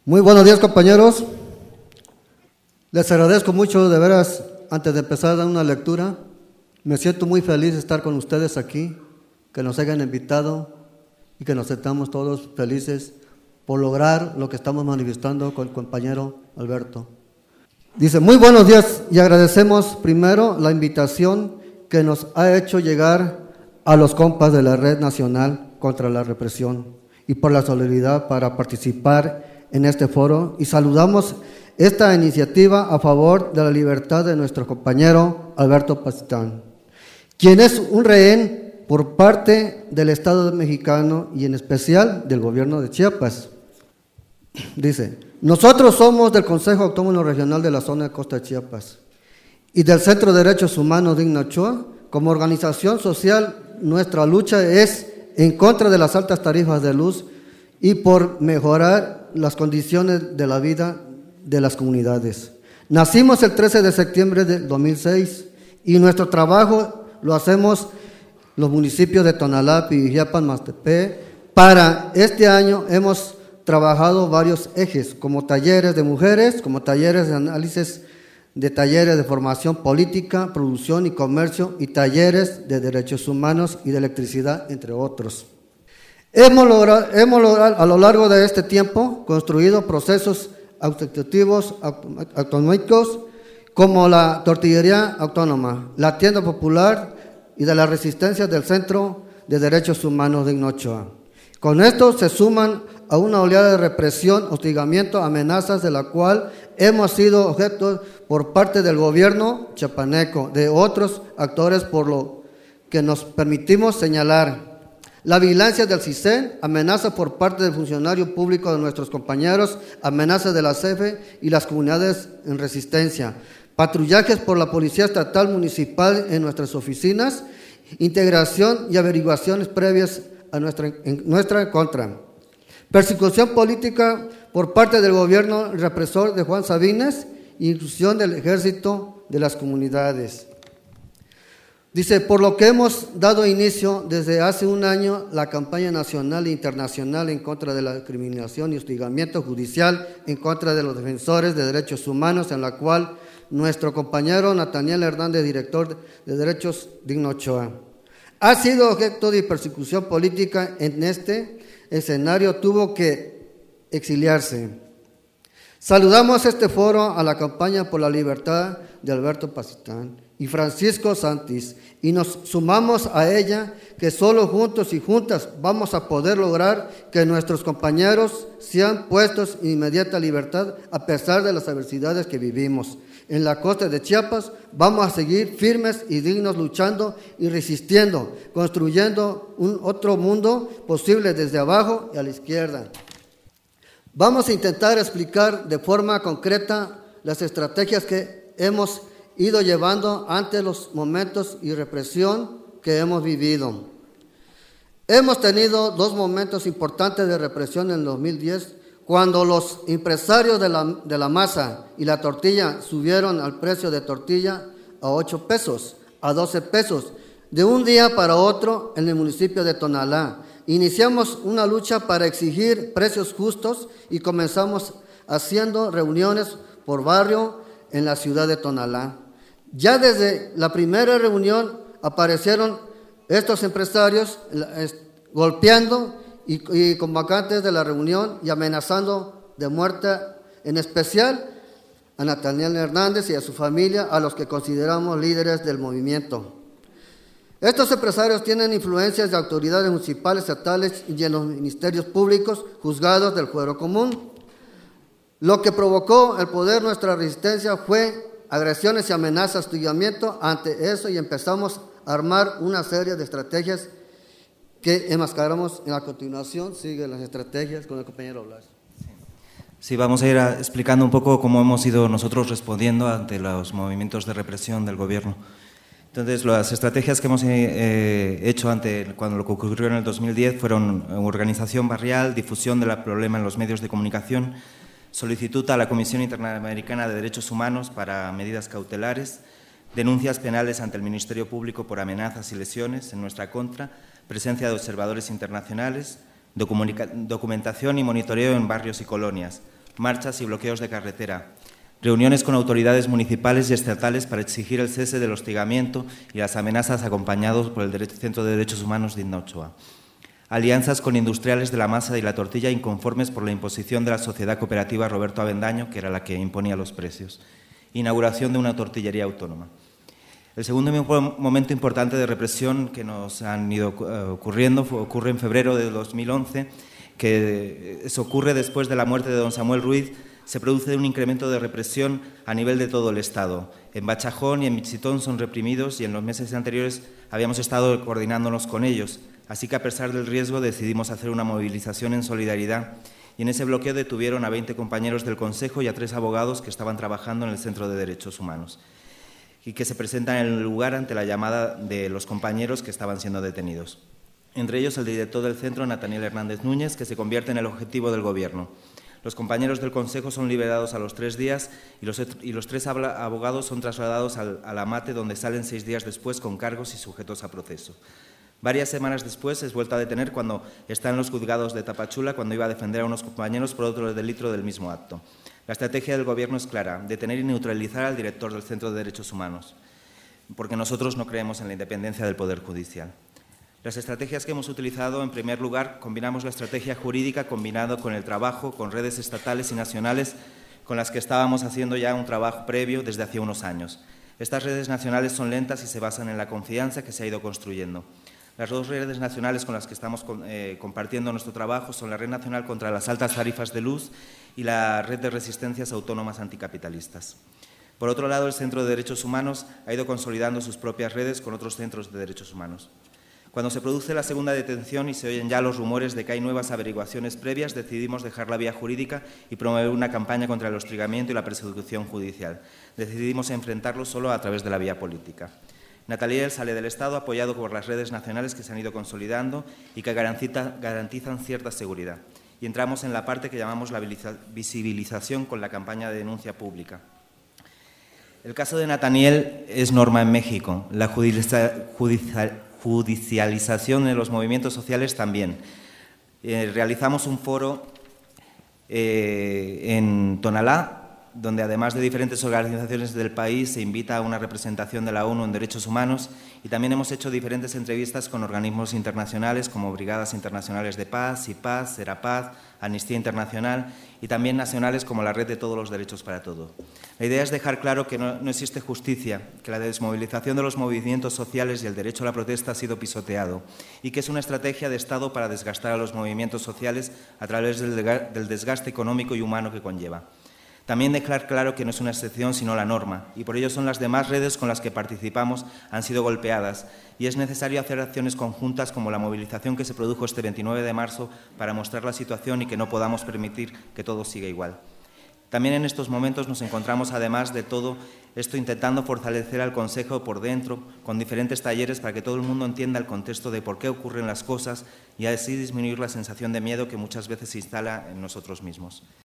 Muy buenos días, compañeros. Les agradezco mucho, de veras, antes de empezar a dar una lectura, me siento muy feliz de estar con ustedes aquí, que nos hayan invitado y que nos sentamos todos felices por lograr lo que estamos manifestando con el compañero Alberto. Dice, muy buenos días y agradecemos primero la invitación que nos ha hecho llegar a los compas de la Red Nacional contra la Represión y por la solidaridad para participar en este foro, y saludamos esta iniciativa a favor de la libertad de nuestro compañero Alberto Pazitán, quien es un rehén por parte del Estado mexicano y en especial del gobierno de Chiapas. Dice, nosotros somos del Consejo Autónomo Regional de la Zona de Costa de Chiapas y del Centro de Derechos Humanos Digno Ochoa. Como organización social, nuestra lucha es en contra de las altas tarifas de luz y por mejorar las condiciones de la vida de las comunidades. Nacimos el 13 de septiembre del 2006 y nuestro trabajo lo hacemos los municipios de Tonalá, Pijijiapan, Mastepec. Para este año hemos trabajado varios ejes, como talleres de mujeres, como talleres de análisis, de talleres de formación política, producción y comercio, y talleres de derechos humanos y de electricidad, entre otros. Hemos logrado a lo largo de este tiempo construido procesos autogestivos autonómicos como la tortillería autónoma, la tienda popular y de la resistencia del Centro de Derechos Humanos Digno Ochoa. Con esto se suman a una oleada de represión, hostigamiento, amenazas de la cual hemos sido objeto por parte del gobierno chiapaneco, de otros actores, por lo que nos permitimos señalar. La vigilancia del CISEN, amenaza por parte del funcionario público de nuestros compañeros, amenazas de la CFE y las comunidades en resistencia, patrullajes por la Policía Estatal Municipal en nuestras oficinas, integración y averiguaciones previas a nuestra contra, persecución política por parte del gobierno represor de Juan Sabines, inclusión del ejército de las comunidades. Dice, por lo que hemos dado inicio desde hace un año la campaña nacional e internacional en contra de la discriminación y hostigamiento judicial en contra de los defensores de derechos humanos, en la cual nuestro compañero Nathaniel Hernández, director de Derechos Digno Ochoa, ha sido objeto de persecución política. En este escenario tuvo que exiliarse. Saludamos este foro a la campaña por la libertad de Alberto Pazitán y Francisco Santis, y nos sumamos a ella, que solo juntos y juntas vamos a poder lograr que nuestros compañeros sean puestos en inmediata libertad a pesar de las adversidades que vivimos. En la costa de Chiapas vamos a seguir firmes y dignos, luchando y resistiendo, construyendo un otro mundo posible desde abajo y a la izquierda. Vamos a intentar explicar de forma concreta las estrategias que hemos ido llevando ante los momentos y represión que hemos vivido. Hemos tenido dos momentos importantes de represión en el 2010, cuando los empresarios de la masa y la tortilla subieron el precio de tortilla a 8 pesos, a 12 pesos, de un día para otro en el municipio de Tonalá. Iniciamos una lucha para exigir precios justos y comenzamos haciendo reuniones por barrio en la ciudad de Tonalá. Ya desde la primera reunión aparecieron estos empresarios golpeando y convocantes de la reunión y amenazando de muerte, en especial a Nathaniel Hernández y a su familia, a los que consideramos líderes del movimiento. Estos empresarios tienen influencias de autoridades municipales, estatales y en los ministerios públicos, juzgados del fuero común. Lo que provocó el poder nuestra resistencia fue agresiones y amenazas, hostigamiento. Ante eso, y empezamos a armar una serie de estrategias que enmascaramos. En la continuación siguen las estrategias con el compañero Blas. Sí, vamos a ir explicando un poco cómo hemos ido nosotros respondiendo ante los movimientos de represión del gobierno. Entonces, las estrategias que hemos hecho cuando lo que ocurrió en el 2010 fueron organización barrial, difusión del problema en los medios de comunicación, solicitud a la Comisión Interamericana de Derechos Humanos para medidas cautelares, denuncias penales ante el Ministerio Público por amenazas y lesiones en nuestra contra, presencia de observadores internacionales, documentación y monitoreo en barrios y colonias, marchas y bloqueos de carretera, reuniones con autoridades municipales y estatales para exigir el cese del hostigamiento y las amenazas acompañados por el Centro de Derechos Humanos de Edna Ochoa. Alianzas con industriales de la masa y la tortilla inconformes por la imposición de la sociedad cooperativa Roberto Avendaño, que era la que imponía los precios. Inauguración de una tortillería autónoma. El segundo momento importante de represión que nos han ido ocurriendo ocurre en febrero de 2011, que eso ocurre después de la muerte de don Samuel Ruiz. Se produce un incremento de represión a nivel de todo el Estado. En Bachajón y en Michitón son reprimidos y en los meses anteriores habíamos estado coordinándonos con ellos. Así que a pesar del riesgo decidimos hacer una movilización en solidaridad y en ese bloqueo detuvieron a 20 compañeros del Consejo y a 3 abogados que estaban trabajando en el Centro de Derechos Humanos y que se presentan en el lugar ante la llamada de los compañeros que estaban siendo detenidos. Entre ellos el director del centro, Nathaniel Hernández Núñez, que se convierte en el objetivo del Gobierno. Los compañeros del Consejo son liberados a los 3 días y los 3 abogados son trasladados al Amate, donde salen 6 días después con cargos y sujetos a proceso. Varias semanas después es vuelto a detener cuando está en los juzgados de Tapachula, cuando iba a defender a unos compañeros por otro delito del mismo acto. La estrategia del Gobierno es clara: detener y neutralizar al director del Centro de Derechos Humanos, porque nosotros no creemos en la independencia del Poder Judicial. Las estrategias que hemos utilizado, en primer lugar, combinamos la estrategia jurídica combinado con el trabajo con redes estatales y nacionales con las que estábamos haciendo ya un trabajo previo desde hace unos años. Estas redes nacionales son lentas y se basan en la confianza que se ha ido construyendo. Las 2 redes nacionales con las que estamos compartiendo nuestro trabajo son la Red Nacional contra las Altas Tarifas de Luz y la Red de Resistencias Autónomas Anticapitalistas. Por otro lado, el Centro de Derechos Humanos ha ido consolidando sus propias redes con otros centros de derechos humanos. Cuando se produce la segunda detención y se oyen ya los rumores de que hay nuevas averiguaciones previas, decidimos dejar la vía jurídica y promover una campaña contra el hostigamiento y la persecución judicial. Decidimos enfrentarlo solo a través de la vía política. Nataliel sale del Estado apoyado por las redes nacionales que se han ido consolidando y que garantizan cierta seguridad. Y entramos en la parte que llamamos la visibilización con la campaña de denuncia pública. El caso de Nataniel es norma en México. La judicialización de los movimientos sociales también. Realizamos un foro en Tonalá, donde además de diferentes organizaciones del país se invita a una representación de la ONU en Derechos Humanos, y también hemos hecho diferentes entrevistas con organismos internacionales como Brigadas Internacionales de Paz, CIPAZ, Serapaz, Amnistía Internacional, y también nacionales como la Red de Todos los Derechos para Todo. La idea es dejar claro que no existe justicia, que la desmovilización de los movimientos sociales y el derecho a la protesta ha sido pisoteado y que es una estrategia de Estado para desgastar a los movimientos sociales a través del desgaste económico y humano que conlleva. También dejar claro que no es una excepción sino la norma, y por ello son las demás redes con las que participamos han sido golpeadas, y es necesario hacer acciones conjuntas como la movilización que se produjo este 29 de marzo para mostrar la situación y que no podamos permitir que todo siga igual. También en estos momentos nos encontramos, además de todo esto, intentando fortalecer al Consejo por dentro con diferentes talleres para que todo el mundo entienda el contexto de por qué ocurren las cosas y así disminuir la sensación de miedo que muchas veces se instala en nosotros mismos.